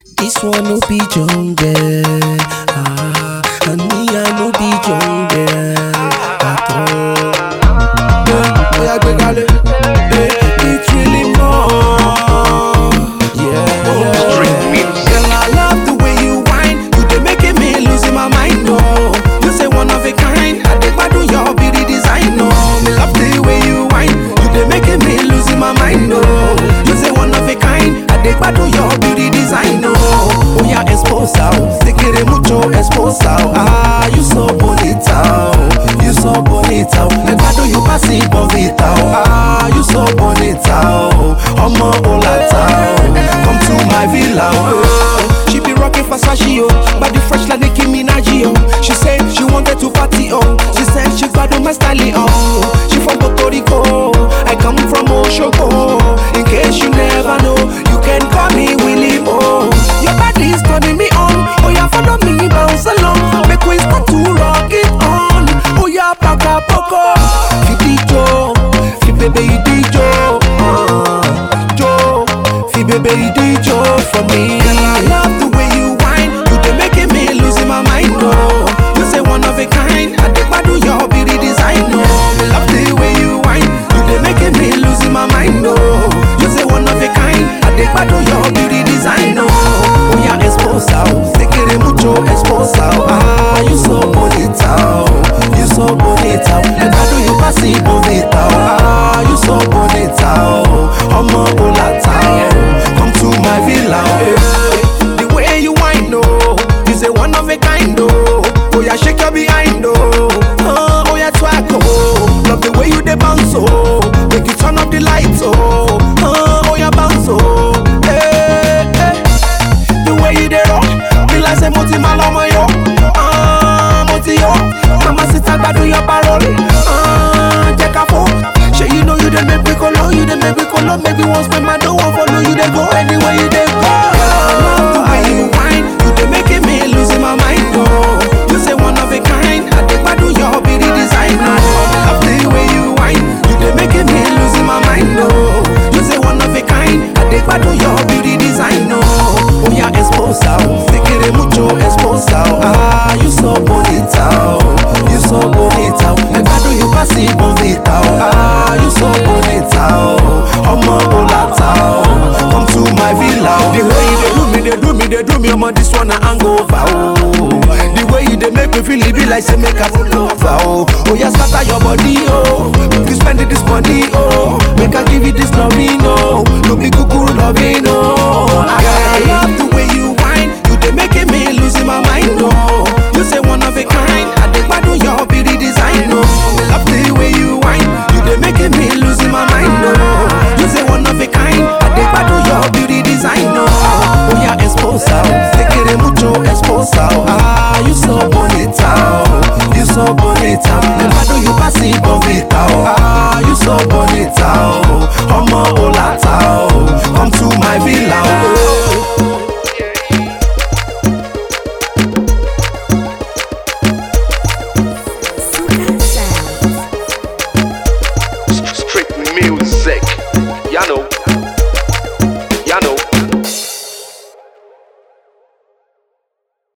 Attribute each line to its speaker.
Speaker 1: This one no be jungle, and me I no be jungle at all. It's really more, Girl, I love the way you whine. You dey making me losing my mind, no. You say one of a kind, I dey gbadun your beauty design, no. Me love the way you whine. You dey making me losing my mind, no. You say one of a kind, I dey gbadun your beauty design, no. Oh yeah, esposa, te quiere mucho, esposa. Ah, you so bonita, you so bonita. Me gbadun you pasi bonita. Ah, you so bonita, omo olata. Come to my villa, She be rocking Versace, body fresh like Nicki Minaj, She said she wanted to party, She said she gbadun my style, She from Puerto Rico, I come from Oshogo. In case you never know, you can call me Willie Mo. Your body is turning me on. Oh yeah, follow me, bounce along. Make we start to rock it on. Oh yeah, paka poko. Fi dijo, fi baby dijo, Jo. Fi baby dijo for me. Girl, I love the way you whine. You dey making me losing my mind, no. You say one of a kind. I dey gbadun your beauty design, no. Me love the way you whine. You dey making me losing my mind, no. You say one of a kind. I dey gbadun your beauty design, no. Oh yeah, esposa, te quiere mucho, esposa. Ah, you so bonita, you so bonita. Me gbadun you pasi bonita. Ah, you so bonita, omo olata. Come to my villa, The way you whine, no. You say one of a kind, no. Oh yeah, shake your behind, no. Oh yeah, twerk, oh. Love the way you dey bounce, oh. Make you turn up the lights, oh. Oh yeah, bounce, oh. Hey, hey. The way you dey rock, me like say moti malomo yo. Moti yo. Mama sit and gbadun your parole. Jekafo. Sure you know you dey make me colo, you dey make me colo. Maybe once when I don't want follow you, dey go anywhere you dey go. The way you whine, you dey making me losing my mind, no. You say one of a kind, I dey gbadun your beauty design, no. Love the way you whine, you dey making me losing my mind, no. You say one of a kind, I dey gbadun your beauty design, no. Oh yeah, esposa, te quiere mucho, esposa. Ah, you so bonita, you so bonita. Me gbadun you pasi bonita. Ah, you so bonita, omo olata. Come to my villa. The way you dey do me, omo this one a hangover, The way you dey make me feel it be like say make I fall over, Oh yeah, scatter your body, Make you spend this money, Make I give you this loving, No be cuckoo loving, I love